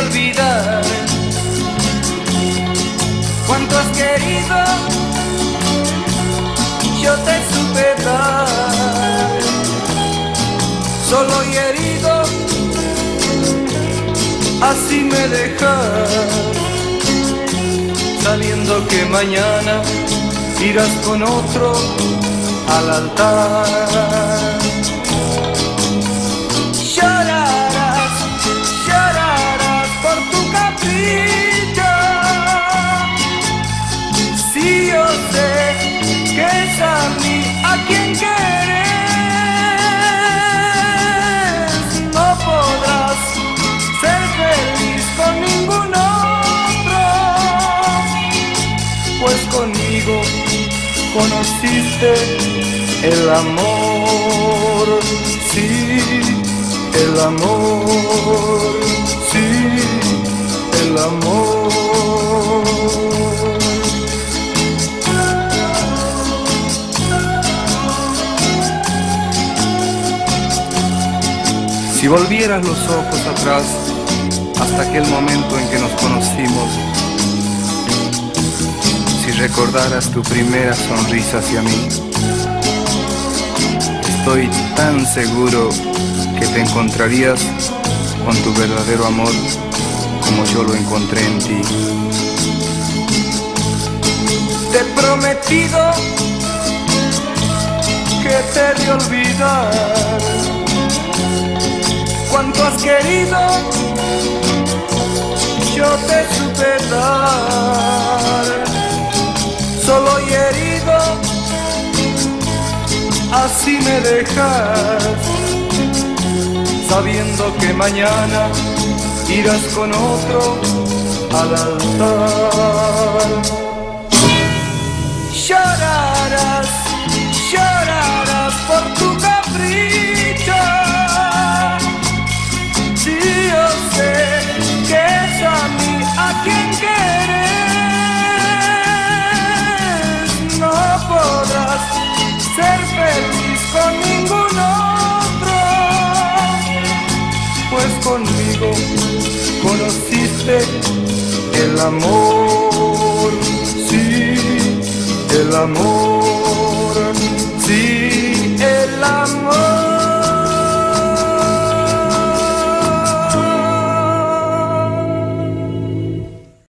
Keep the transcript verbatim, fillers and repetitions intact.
olvidar cuánto has querido, yo te supe dar. Solo y herido, así me dejas, sabiendo que mañana irás con otro al altar. Llorarás, llorarás por tu capricho, si yo sé que es a mí a quien querés, no podrás ser feliz con ningún otro, pues conmigo conociste el amor, sí, el amor, sí, el amor. Si volvieras los ojos atrás hasta aquel momento en que nos conocimos, si recordaras tu primera sonrisa hacia mí, estoy tan seguro que te encontrarías con tu verdadero amor como yo lo encontré en ti. Te he prometido que te he de olvidar cuánto has querido, yo te supe dar. Solo y herido, así me dejas, sabiendo que mañana irás con otro al altar. Llorarás, llorarás por tu capricho, si yo sé que es a mí a quien querés, no podrás ser feliz con ningún otro, pues conmigo conociste el amor, sí, el amor.